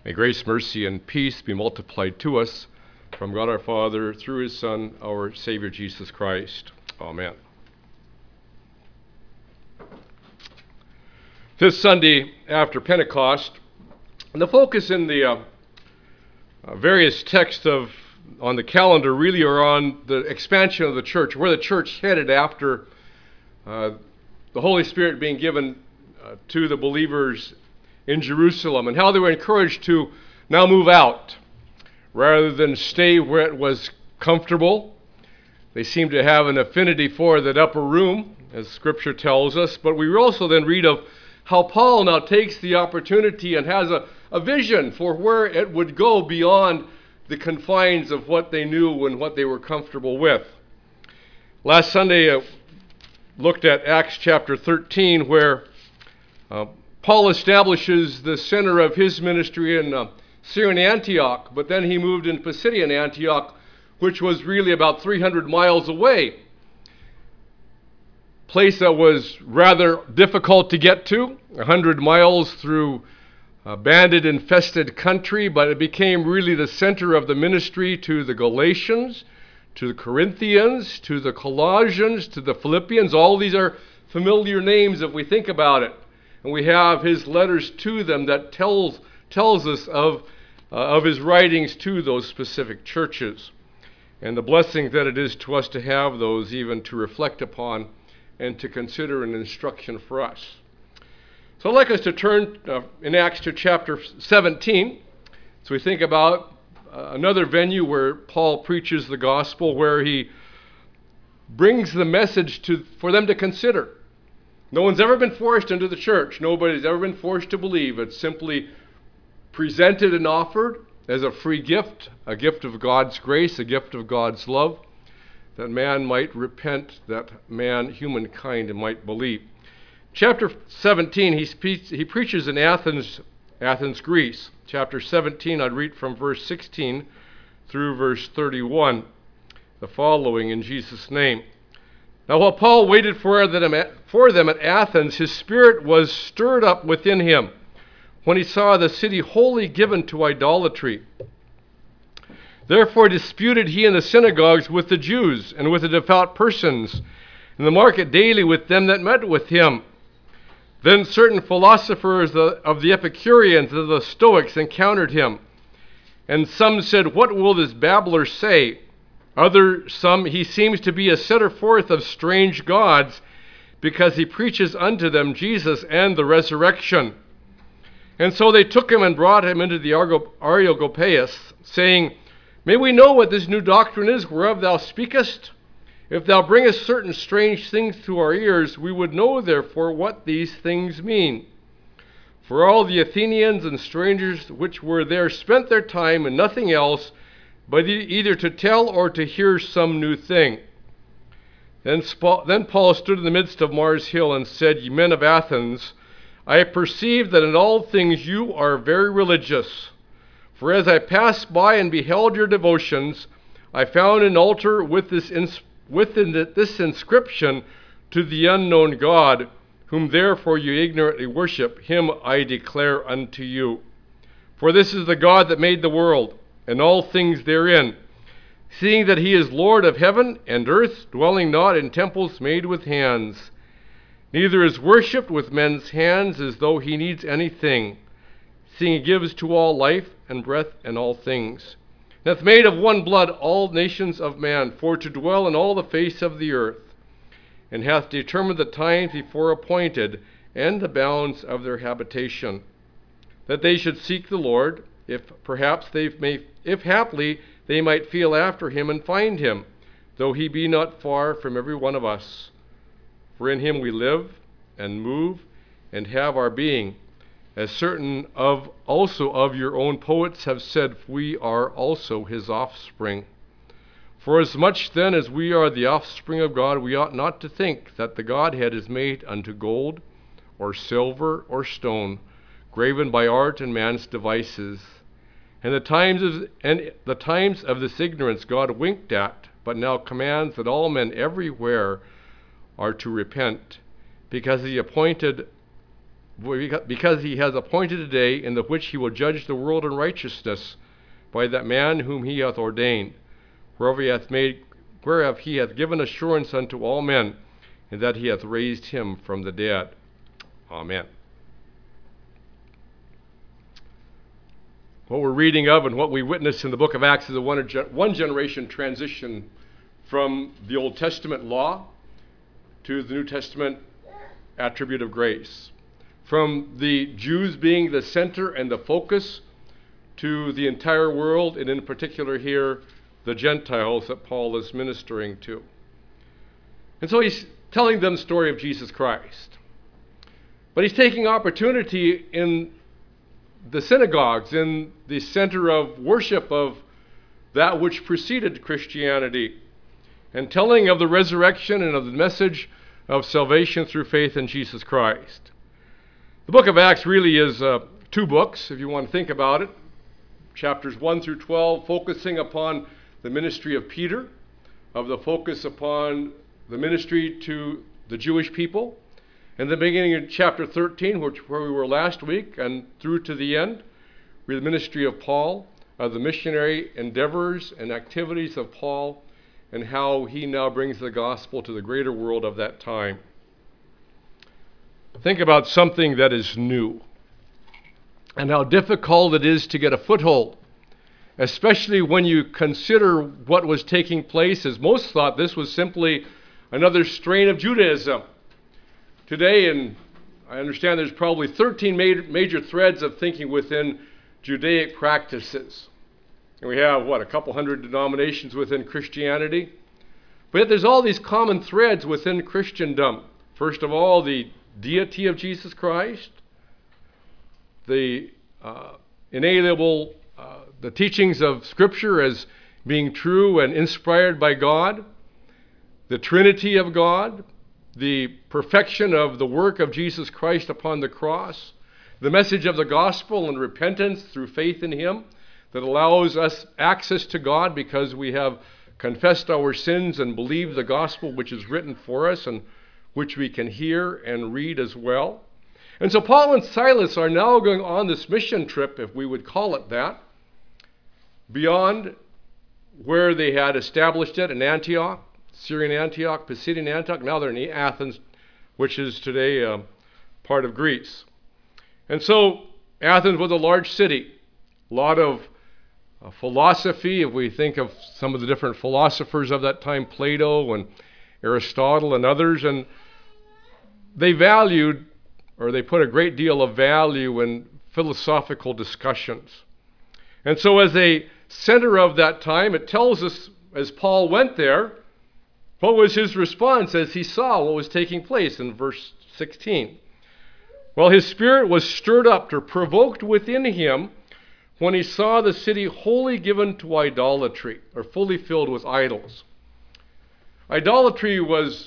May grace, mercy, and peace be multiplied to us from God our Father through his Son, our Savior Jesus Christ. Amen. This Sunday after Pentecost, the focus in the various texts on the calendar really are on the expansion of the church, where the church headed after the Holy Spirit being given to the believers in Jerusalem, and how they were encouraged to now move out rather than stay where it was comfortable. They seem to have an affinity for that upper room, as Scripture tells us, but we also then read of how Paul now takes the opportunity and has a vision for where it would go beyond the confines of what they knew and what they were comfortable with. Last Sunday, looked at Acts chapter 13, where Paul establishes the center of his ministry in Syrian Antioch, but then he moved into Pisidian Antioch, which was really about 300 miles away. Place that was rather difficult to get to, 100 miles through bandit-infested country, but it became really the center of the ministry to the Galatians, to the Corinthians, to the Colossians, to the Philippians. All these are familiar names if we think about it. And we have his letters to them that tells us of his writings to those specific churches, and the blessing that it is to us to have those, even to reflect upon and to consider an instruction for us. So I'd like us to turn in Acts to chapter 17. So we think about another venue where Paul preaches the gospel, where he brings the message for them to consider. No one's ever been forced into the church. Nobody's ever been forced to believe. It's simply presented and offered as a free gift, a gift of God's grace, a gift of God's love, that man might repent, that humankind, might believe. Chapter 17, he preaches in Athens, Greece. Chapter 17, I'd read from verse 16 through verse 31, the following in Jesus' name. Now while Paul waited for them at Athens, his spirit was stirred up within him when he saw the city wholly given to idolatry. Therefore disputed he in the synagogues with the Jews and with the devout persons, in the market daily with them that met with him. Then certain philosophers of the Epicureans and of the Stoics encountered him. And some said, "What will this babbler say?" Some, "He seems to be a setter forth of strange gods, because he preaches unto them Jesus and the resurrection." And so they took him and brought him into the Areopagus, saying, "May we know what this new doctrine is whereof thou speakest? If thou bringest certain strange things to our ears, we would know therefore what these things mean. For all the Athenians and strangers which were there spent their time in nothing else, but either to tell or to hear some new thing." Then Paul stood in the midst of Mars Hill and said, "Ye men of Athens, I perceive that in all things you are very religious. For as I passed by and beheld your devotions, I found an altar with this inscription, to the unknown God, whom therefore you ignorantly worship, him I declare unto you. For this is the God that made the world, and all things therein, seeing that he is Lord of heaven and earth, dwelling not in temples made with hands, neither is worshipped with men's hands as though he needs anything, seeing he gives to all life and breath and all things, and hath made of one blood all nations of man, for to dwell in all the face of the earth, and hath determined the times before appointed, and the bounds of their habitation, that they should seek the Lord, if haply they might feel after him and find him, though he be not far from every one of us. For in him we live and move and have our being, as certain also of your own poets have said, we are also his offspring. For as much then as we are the offspring of God, we ought not to think that the Godhead is made unto gold, or silver, or stone, graven by art and man's devices. And the times of this ignorance God winked at, but now commands that all men everywhere are to repent, because he appointed because he has appointed a day in the which he will judge the world in righteousness by that man whom he hath ordained, whereof he hath given assurance unto all men, and that he hath raised him from the dead. Amen. What we're reading of and what we witness in the book of Acts is a one generation transition from the Old Testament law to the New Testament attribute of grace. From the Jews being the center and the focus to the entire world, and in particular here, the Gentiles that Paul is ministering to. And so he's telling them the story of Jesus Christ. But he's taking opportunity in the synagogues, in the center of worship of that which preceded Christianity, and telling of the resurrection and of the message of salvation through faith in Jesus Christ. The book of Acts really is two books, if you want to think about it. Chapters 1 through 12 focusing upon the ministry of Peter, of the focus upon the ministry to the Jewish people. And the beginning of chapter 13, where we were last week, and through to the end, the ministry of Paul, of the missionary endeavors and activities of Paul, and how he now brings the gospel to the greater world of that time. Think about something that is new, and how difficult it is to get a foothold, especially when you consider what was taking place, as most thought this was simply another strain of Judaism. Today, and I understand there's probably 13 major threads of thinking within Judaic practices. And we have, a couple hundred denominations within Christianity. But yet there's all these common threads within Christendom. First of all, the deity of Jesus Christ, the inalienable, the teachings of Scripture as being true and inspired by God, the Trinity of God, the perfection of the work of Jesus Christ upon the cross, the message of the gospel and repentance through faith in him that allows us access to God because we have confessed our sins and believed the gospel which is written for us and which we can hear and read as well. And so Paul and Silas are now going on this mission trip, if we would call it that, beyond where they had established it in Antioch, Syrian Antioch, Pisidian Antioch. Now they're in Athens, which is today part of Greece. And so Athens was a large city, a lot of philosophy. If we think of some of the different philosophers of that time, Plato and Aristotle and others, and they valued, or they put a great deal of value in philosophical discussions. And so as a center of that time, it tells us, as Paul went there, what was his response as he saw what was taking place in verse 16? Well, his spirit was stirred up or provoked within him when he saw the city wholly given to idolatry, or fully filled with idols. Idolatry was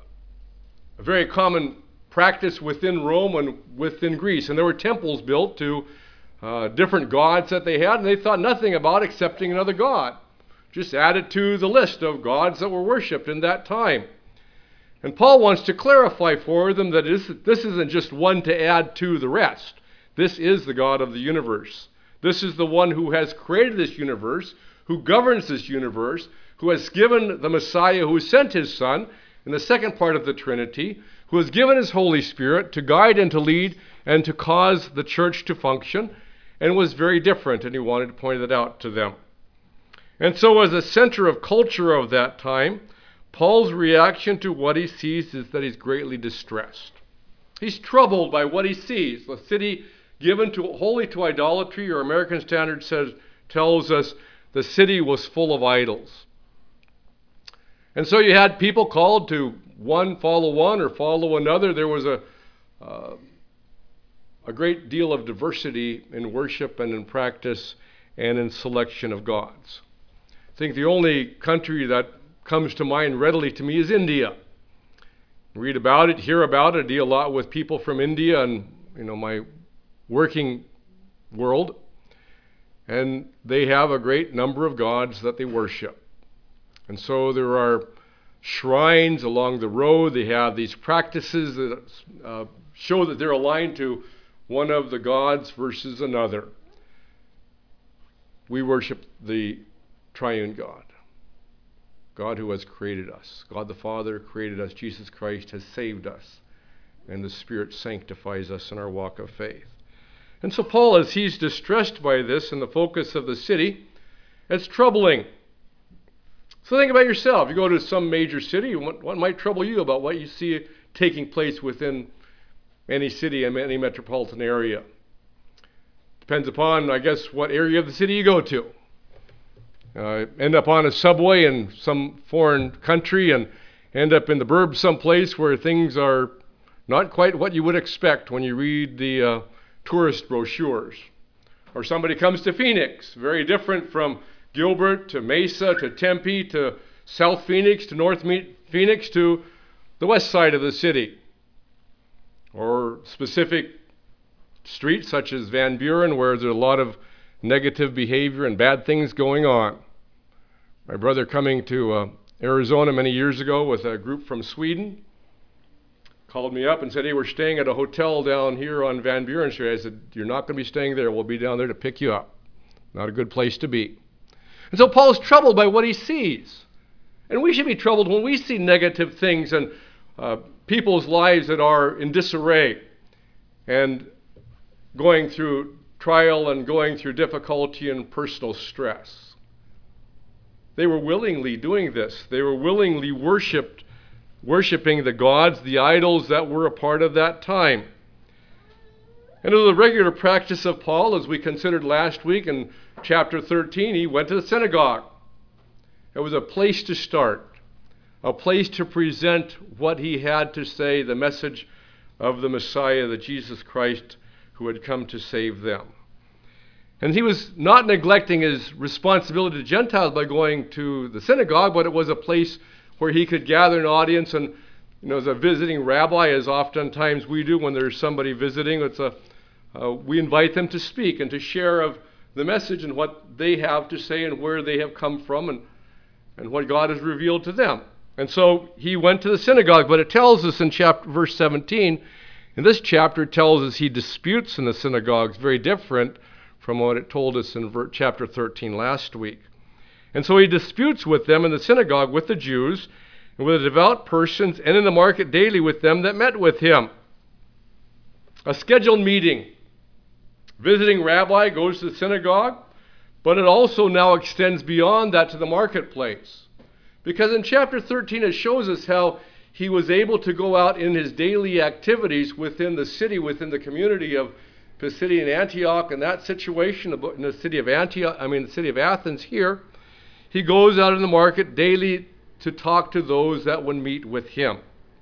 a very common practice within Rome and within Greece, and there were temples built to different gods that they had, and they thought nothing about accepting another god. Just add it to the list of gods that were worshipped in that time. And Paul wants to clarify for them that this isn't just one to add to the rest. This is the God of the universe. This is the one who has created this universe, who governs this universe, who has given the Messiah, who sent his Son, in the second part of the Trinity, who has given his Holy Spirit to guide and to lead and to cause the church to function, and was very different, and he wanted to point it out to them. And so as a center of culture of that time, Paul's reaction to what he sees is that he's greatly distressed. He's troubled by what he sees. The city given wholly to idolatry, or American Standard tells us the city was full of idols. And so you had people called to one or follow another. There was a great deal of diversity in worship and in practice and in selection of gods. I think the only country that comes to mind readily to me is India. Read about it, hear about it, I deal a lot with people from India and my working world, and they have a great number of gods that they worship. And so there are shrines along the road. They have these practices that show that they're aligned to one of the gods versus another. We worship the triune God. God who has created us. God the Father created us. Jesus Christ has saved us. And the Spirit sanctifies us in our walk of faith. And so Paul, as he's distressed by this and the focus of the city, it's troubling. So think about yourself. You go to some major city, what might trouble you about what you see taking place within any city and any metropolitan area? Depends upon, I guess, what area of the city you go to. End up on a subway in some foreign country and end up in the burbs someplace where things are not quite what you would expect when you read the tourist brochures. Or somebody comes to Phoenix, very different from Gilbert to Mesa to Tempe to South Phoenix to North Phoenix to the west side of the city. Or specific streets such as Van Buren where there's a lot of negative behavior and bad things going on. My brother coming to Arizona many years ago with a group from Sweden called me up and said, hey, we're staying at a hotel down here on Van Buren Street. I said, you're not going to be staying there. We'll be down there to pick you up. Not a good place to be. And so Paul's troubled by what he sees. And we should be troubled when we see negative things and people's lives that are in disarray and going through trial and going through difficulty and personal stress. They were willingly doing this. They were willingly worshiping the gods, the idols that were a part of that time. And it was a regular practice of Paul, as we considered last week in chapter 13, he went to the synagogue. It was a place to start, a place to present what he had to say, the message of the Messiah, the Jesus Christ who had come to save them. And he was not neglecting his responsibility to Gentiles by going to the synagogue, but it was a place where he could gather an audience. And as a visiting rabbi, as oftentimes we do when there's somebody visiting, we invite them to speak and to share of the message and what they have to say and where they have come from and what God has revealed to them. And so he went to the synagogue, but it tells us in verse 17, in this chapter it tells us he disputes in the synagogues, very different from what it told us in chapter 13 last week. And so he disputes with them in the synagogue with the Jews and with the devout persons and in the market daily with them that met with him. A scheduled meeting. Visiting rabbi goes to the synagogue, but it also now extends beyond that to the marketplace. Because in chapter 13 it shows us how he was able to go out in his daily activities within the city, within the community of Pisidian Antioch, and that situation in the city of the city of Athens here. He goes out in the market daily to talk to those that would meet with him.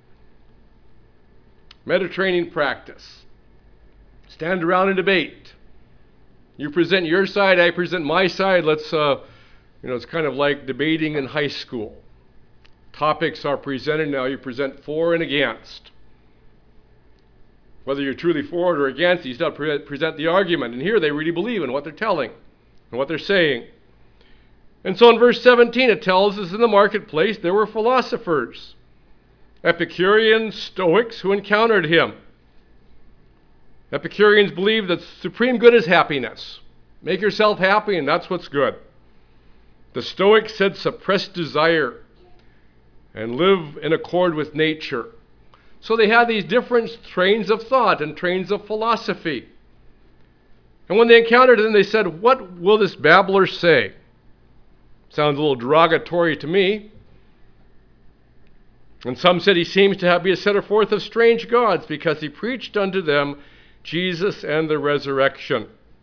Mediterranean practice. Stand around and debate. You present your side, I present my side. Let's, it's kind of like debating in high school. Topics are presented, now you present for and against. Whether you're truly for it or against, you still present the argument. And here they really believe in what they're telling and what they're saying. And so in verse 17 it tells us in the marketplace there were philosophers, Epicureans, Stoics who encountered him. Epicureans believed that supreme good is happiness. Make yourself happy and that's what's good. The Stoics said suppress desire and live in accord with nature. So they had these different trains of thought and trains of philosophy. And when they encountered him, they said, what will this babbler say? Sounds a little derogatory to me. And some said he seems to be a setter forth of strange gods because he preached unto them Jesus and the resurrection.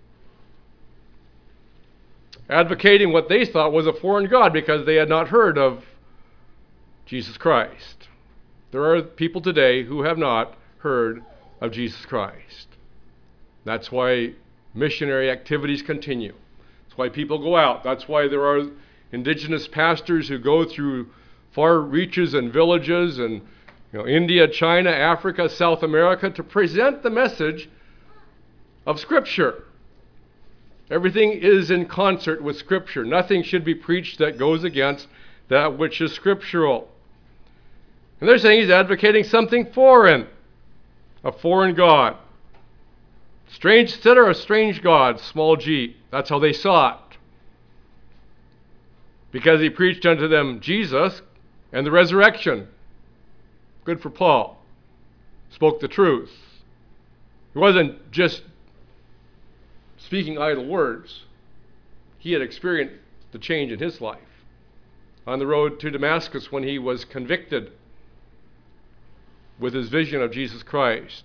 Advocating what they thought was a foreign god because they had not heard of Jesus Christ. There are people today who have not heard of Jesus Christ. That's why missionary activities continue. That's why people go out. That's why there are indigenous pastors who go through far reaches and villages and India, China, Africa, South America to present the message of Scripture. Everything is in concert with Scripture. Nothing should be preached that goes against that which is scriptural. And they're saying he's advocating something foreign, a foreign God. Strange sinner, a strange God, small g. That's how they saw it. Because he preached unto them Jesus and the resurrection. Good for Paul. Spoke the truth. He wasn't just speaking idle words. He had experienced the change in his life. On the road to Damascus when he was convicted with his vision of Jesus Christ.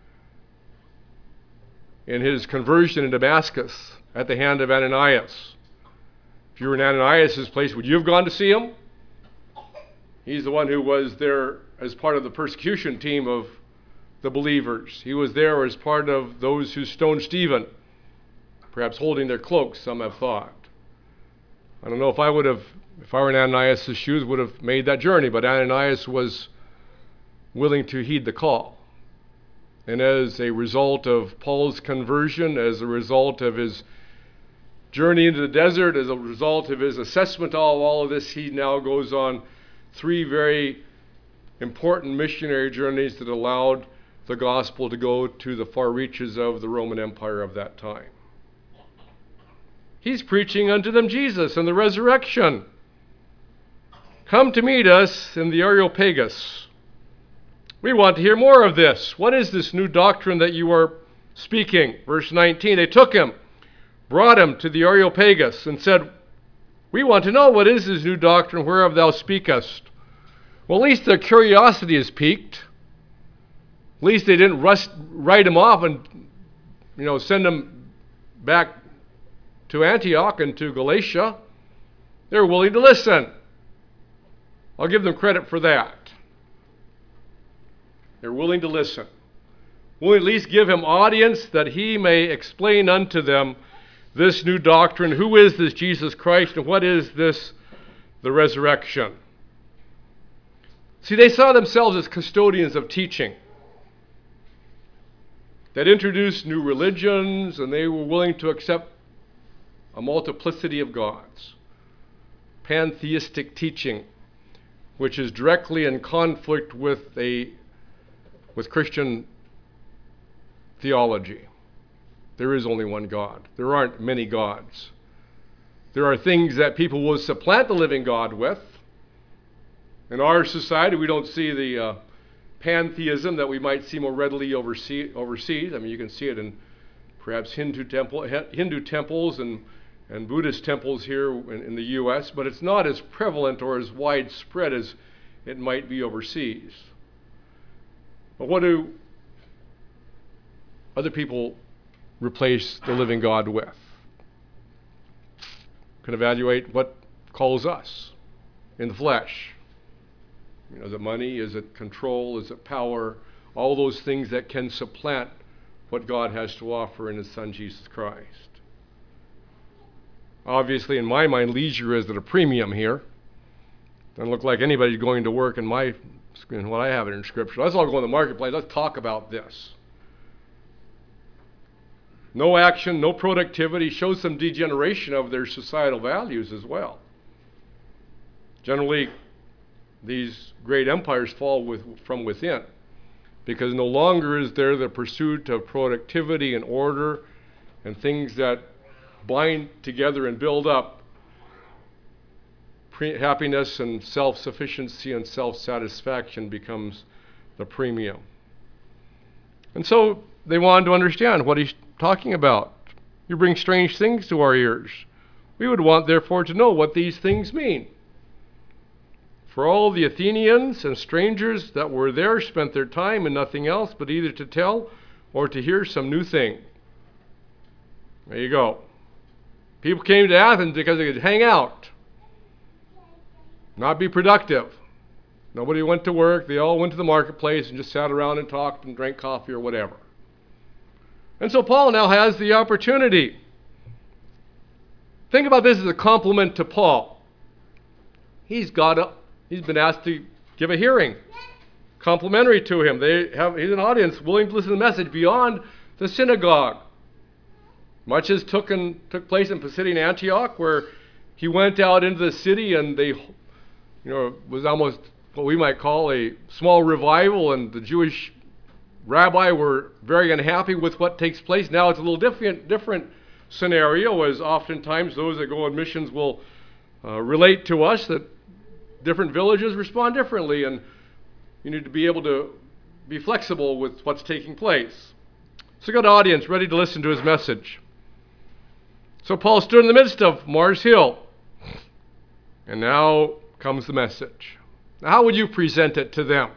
In his conversion in Damascus at the hand of Ananias. If you were in Ananias' place, would you have gone to see him? He's the one who was there as part of the persecution team of the believers. He was there as part of those who stoned Stephen, perhaps holding their cloaks, some have thought. I don't know if I were in Ananias' shoes, would have made that journey, but Ananias was willing to heed the call. And as a result of Paul's conversion, as a result of his journey into the desert, as a result of his assessment of all of this, he now goes on 3 very important missionary journeys that allowed the gospel to go to the far reaches of the Roman Empire of that time. He's preaching unto them Jesus and the resurrection. Come to meet us in the Areopagus. We want to hear more of this. What is this new doctrine that you are speaking? Verse 19, they took him, brought him to the Areopagus, and said, we want to know what is this new doctrine whereof thou speakest. Well, at least their curiosity is piqued. At least they didn't write him off and, send him back to Antioch and to Galatia. They were willing to listen. I'll give them credit for that. They're willing to listen. We'll at least give him audience that he may explain unto them this new doctrine. Who is this Jesus Christ and what is this, the resurrection? See, they saw themselves as custodians of teaching that introduced new religions, and they were willing to accept a multiplicity of gods. Pantheistic teaching, which is directly in conflict with Christian theology. There is only one God. There aren't many gods. There are things that people will supplant the living God with. In our society, we don't see the pantheism that we might see more readily overseas. I mean, you can see it in perhaps Hindu temples and Buddhist temples here in the U.S., but it's not as prevalent or as widespread as it might be overseas. But what do other people replace the living God with? You can evaluate what calls us in the flesh. Is it money? Is it control? Is it power? All those things that can supplant what God has to offer in his Son, Jesus Christ. Obviously, in my mind, leisure is at a premium here. Doesn't look like anybody's going to work in my screen, what I have it in Scripture. Let's all go in the marketplace. Let's talk about this. No action, no productivity, shows some degeneration of their societal values as well. Generally, these great empires fall from within, because no longer is there the pursuit of productivity and order and things that bind together and build up happiness, and self-sufficiency and self-satisfaction becomes the premium. And so they wanted to understand what he's talking about. You bring strange things to our ears. We would want, therefore, to know what these things mean. For all the Athenians and strangers that were there spent their time in nothing else but either to tell or to hear some new thing. There you go. People came to Athens because they could hang out, not be productive. Nobody went to work. They all went to the marketplace and just sat around and talked and drank coffee or whatever. And so Paul now has the opportunity. Think about this as a compliment to Paul. He's been asked to give a hearing, complimentary to him. He's an audience willing to listen to the message beyond the synagogue. Much as took place in Pisidian Antioch, where he went out into the city and they, was almost what we might call a small revival, and the Jewish rabbi were very unhappy with what takes place. Now it's a little different scenario, as oftentimes those that go on missions will relate to us that different villages respond differently, and you need to be able to be flexible with what's taking place. So a good audience ready to listen to his message. So Paul stood in the midst of Mars Hill, and now comes the message. Now, how would you present it to them?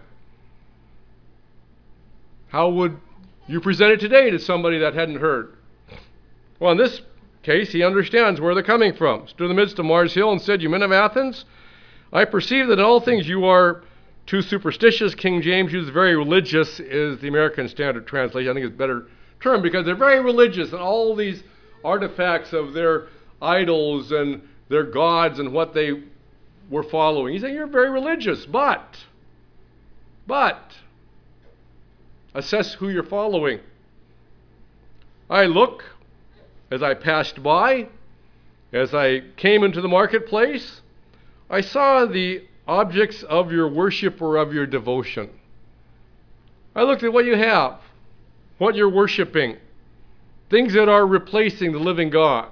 How would you present it today to somebody that hadn't heard? Well, in this case, he understands where they're coming from. Stood in the midst of Mars Hill and said, "You men of Athens, I perceive that in all things you are too superstitious." King James uses very religious is the American Standard Translation. I think it's a better term because they're very religious, and all these artifacts of their idols and their gods and what they were following. He's saying you're very religious, but assess who you're following. I look, as I passed by, as I came into the marketplace, I saw the objects of your worship or of your devotion. I looked at what you have, what you're worshiping, things that are replacing the living God,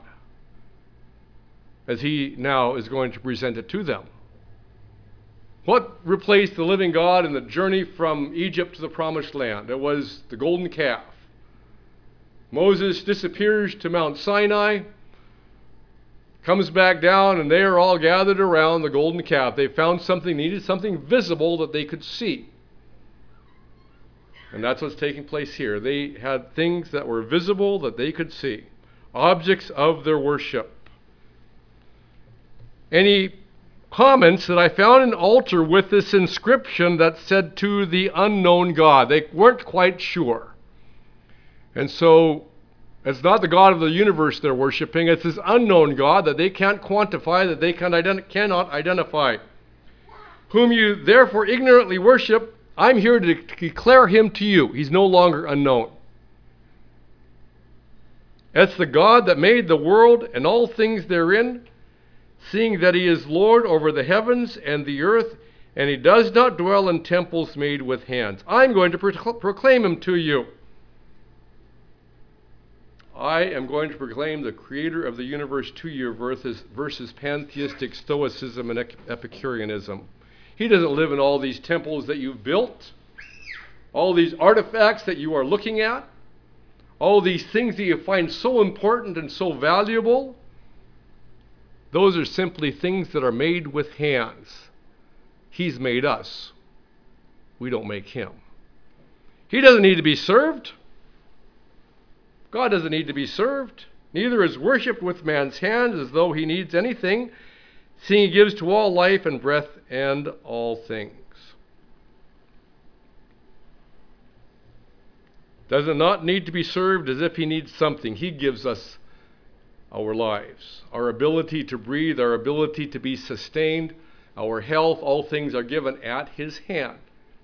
as he now is going to present it to them. What replaced the living God in the journey from Egypt to the promised land? It was the golden calf. Moses disappears to Mount Sinai, comes back down, and they are all gathered around the golden calf. They found something, needed something visible that they could see. And that's what's taking place here. They had things that were visible that they could see, objects of their worship. Any comments that I found an altar with this inscription that said "to the unknown God." They weren't quite sure. And so it's not the God of the universe they're worshiping. It's this unknown God that they can't quantify, that they cannot identify. Whom you therefore ignorantly worship, I'm here to declare him to you. He's no longer unknown. It's the God that made the world and all things therein, seeing that he is Lord over the heavens and the earth, and he does not dwell in temples made with hands. I'm going to proclaim him to you. I am going to proclaim the creator of the universe to you versus pantheistic stoicism and Epicureanism. He doesn't live in all these temples that you've built, all these artifacts that you are looking at, all these things that you find so important and so valuable. Those are simply things that are made with hands. He's made us. We don't make him. He doesn't need to be served. God doesn't need to be served. Neither is worshipped with man's hands as though he needs anything, seeing he gives to all life and breath and all things. Does not need to be served as if he needs something. He gives us our lives, our ability to breathe, our ability to be sustained, our health. All things are given at his hand.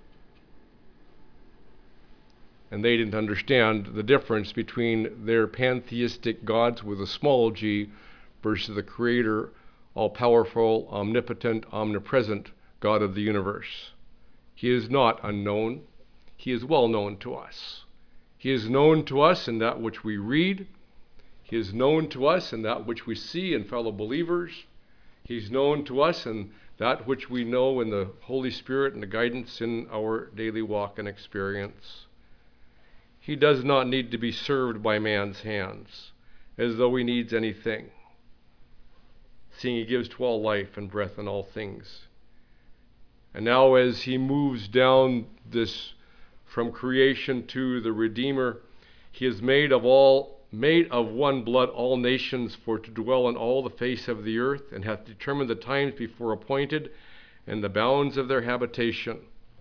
And they didn't understand the difference between their pantheistic gods with a small g versus the creator, all-powerful, omnipotent, omnipresent God of the universe. He is not unknown. He is well known to us. He is known to us in that which we read. He is known to us in that which we see in fellow believers. He's known to us in that which we know in the Holy Spirit and the guidance in our daily walk and experience. He does not need to be served by man's hands, as though he needs anything, seeing he gives to all life and breath and all things. And now as he moves down this from creation to the Redeemer, he is made of one blood all nations for to dwell on all the face of the earth, and hath determined the times before appointed and the bounds of their habitation.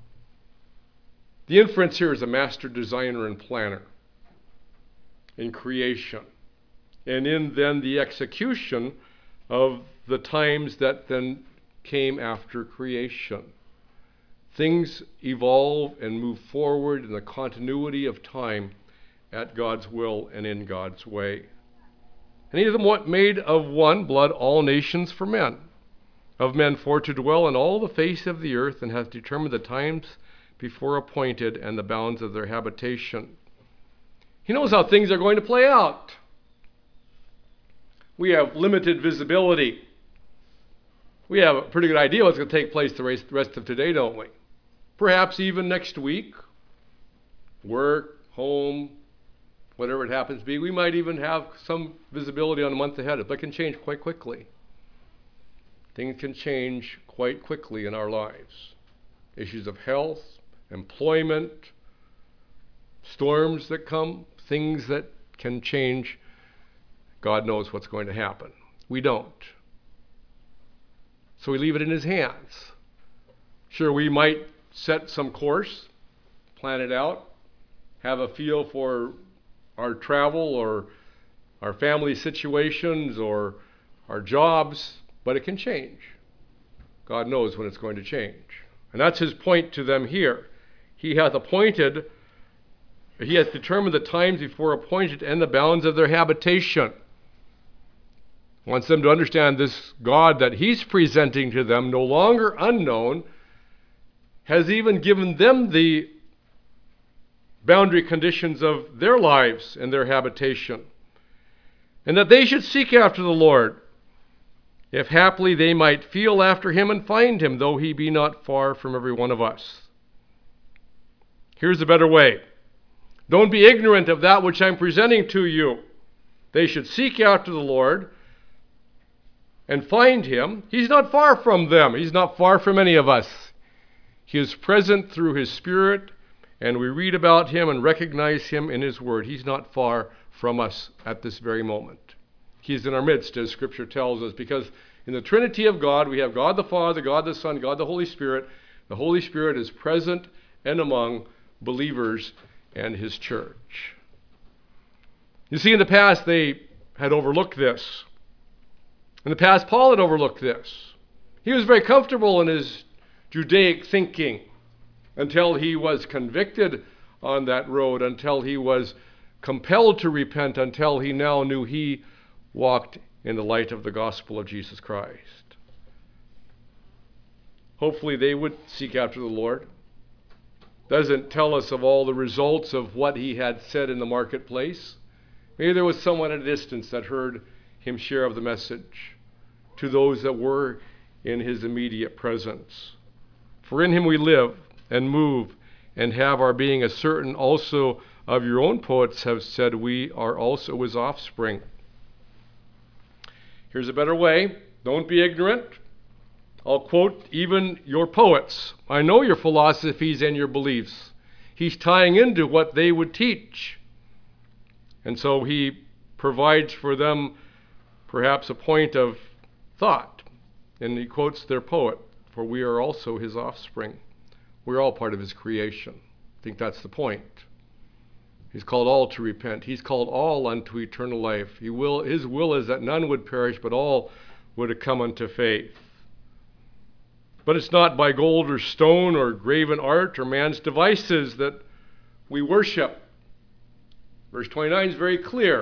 The inference here is a master designer and planner in creation, and in then the execution of the times that then came after creation. Things evolve and move forward in the continuity of time at God's will and in God's way. And he is made of one blood all nations for men. of men for to dwell on all the face of the earth, and hath determined the times before appointed and the bounds of their habitation. He knows how things are going to play out. We have limited visibility. We have a pretty good idea what's going to take place the rest of today, don't we? Perhaps even next week, work, home, whatever it happens to be. We might even have some visibility on a month ahead, but it can change quite quickly. Things can change quite quickly in our lives. Issues of health, employment, storms that come, things that can change. God knows what's going to happen. We don't. So we leave it in his hands. Sure, we might set some course, plan it out, have a feel for our travel or our family situations or our jobs, but it can change. God knows when it's going to change. And that's his point to them here. He hath determined the times before appointed and the bounds of their habitation. Wants them to understand this God that he's presenting to them, no longer unknown, has even given them the boundary conditions of their lives and their habitation. And that they should seek after the Lord, if haply they might feel after him and find him, though he be not far from every one of us. Here's a better way. Don't be ignorant of that which I'm presenting to you. They should seek after the Lord and find him. He's not far from them. He's not far from any of us. He is present through his Spirit, and we read about him and recognize him in his word. He's not far from us at this very moment. He's in our midst, as Scripture tells us, because in the Trinity of God, we have God the Father, God the Son, God the Holy Spirit. The Holy Spirit is present and among believers and his church. You see, in the past, they had overlooked this. In the past, Paul had overlooked this. He was very comfortable in his Judaic thinking until he was convicted on that road, until he was compelled to repent, until he now knew he walked in the light of the gospel of Jesus Christ. Hopefully they would seek after the Lord. Doesn't tell us of all the results of what he had said in the marketplace. Maybe there was someone at a distance that heard him share of the message to those that were in his immediate presence. For in him we live and move and have our being, as certain also of your own poets have said, we are also his offspring. Here's a better way. Don't be ignorant. I'll quote even your poets. I know your philosophies and your beliefs. He's tying into what they would teach. And so he provides for them perhaps a point of thought. And he quotes their poet, for we are also his offspring. We're all part of his creation. I think that's the point. He's called all to repent. He's called all unto eternal life. His will is that none would perish, but all would come unto faith. But it's not by gold or stone or graven art or man's devices that we worship. Verse 29 is very clear.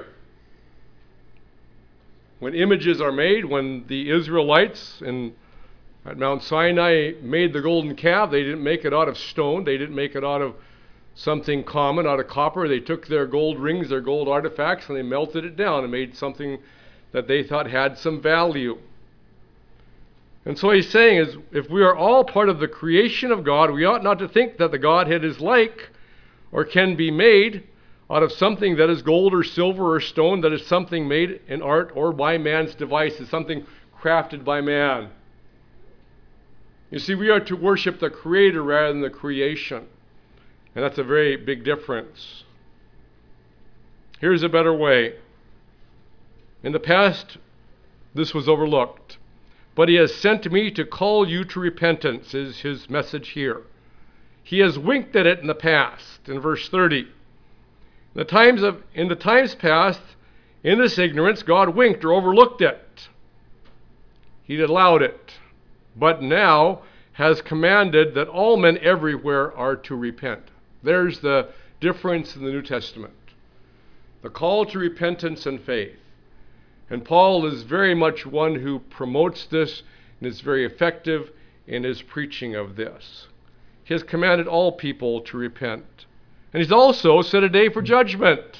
When images are made, when the Israelites at Mount Sinai made the golden calf, they didn't make it out of stone. They didn't make it out of something common, out of copper. They took their gold rings, their gold artifacts, and they melted it down and made something that they thought had some value. And so he's saying is, if we are all part of the creation of God, we ought not to think that the Godhead is like or can be made out of something that is gold or silver or stone, that is something made in art or by man's devices, something crafted by man. You see, we are to worship the Creator rather than the creation. And that's a very big difference. Here's a better way. In the past, this was overlooked. But he has sent me to call you to repentance, is his message here. He has winked at it in the past, in verse 30. In the times past, in this ignorance, God winked or overlooked it. He allowed it. But now has commanded that all men everywhere are to repent. There's the difference in the New Testament. The call to repentance and faith. And Paul is very much one who promotes this and is very effective in his preaching of this. He has commanded all people to repent. And he's also set a day for judgment.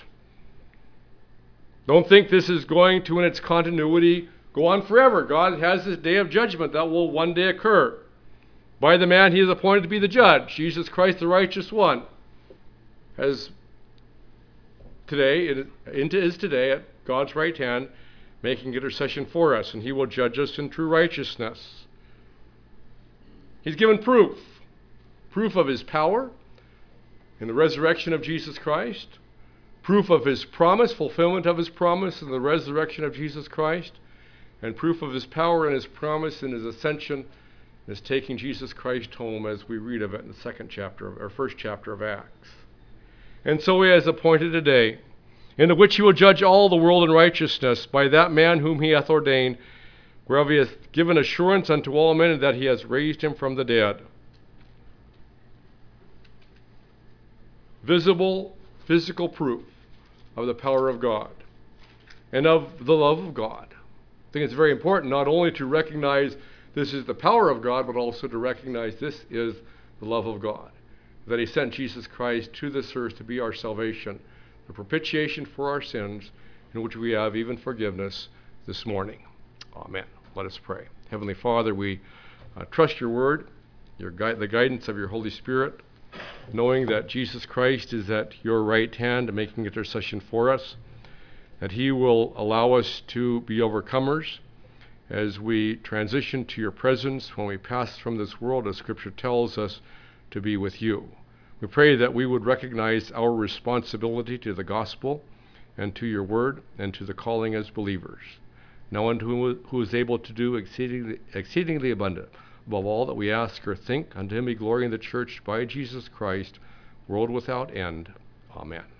Don't think this is going to, in its continuity, go on forever. God has this day of judgment that will one day occur by the man he has appointed to be the judge, Jesus Christ, the righteous one, is today at God's right hand, making intercession for us, and he will judge us in true righteousness. He's given proof of his power in the resurrection of Jesus Christ, proof of his promise, fulfillment of his promise in the resurrection of Jesus Christ, and proof of his power and his promise in his ascension is taking Jesus Christ home, as we read of it in the first chapter of Acts. And so he has appointed a day in the which he will judge all the world in righteousness by that man whom he hath ordained, whereof he hath given assurance unto all men that he has raised him from the dead. Visible, physical proof of the power of God and of the love of God. I think it's very important not only to recognize this is the power of God, but also to recognize this is the love of God, that he sent Jesus Christ to this earth to be our salvation, the propitiation for our sins, in which we have even forgiveness this morning. Amen. Let us pray. Heavenly Father, we trust your word, the guidance of your Holy Spirit, knowing that Jesus Christ is at your right hand making intercession for us, that he will allow us to be overcomers as we transition to your presence when we pass from this world, as Scripture tells us, to be with you. We pray that we would recognize our responsibility to the gospel and to your word and to the calling as believers. Now unto him who is able to do exceedingly abundant above all that we ask or think, unto him be glory in the church by Jesus Christ, world without end. Amen.